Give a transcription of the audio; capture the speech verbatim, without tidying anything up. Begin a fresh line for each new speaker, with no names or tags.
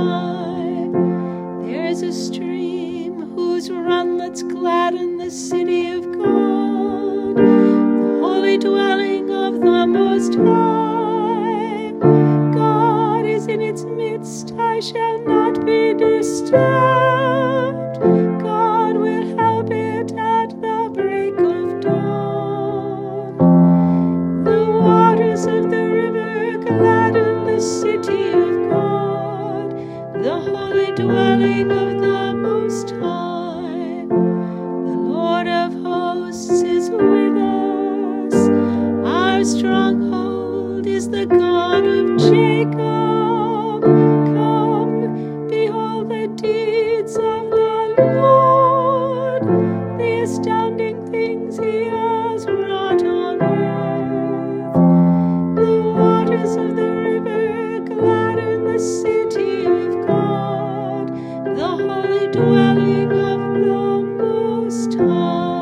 High. There is a stream whose runlets gladden the city of God, the holy dwelling of the Most High. God is in its midst, I shall not be disturbed. God will help it at the break of dawn. The waters of the river gladden the city of God, the holy dwelling of the Most High. The Lord of hosts is with us. Our stronghold is the God of Jacob. Come, behold the deeds of the Lord, the astounding things he has wrought on earth. The waters of the river gladden the city of God, the holy dwelling of the Most High.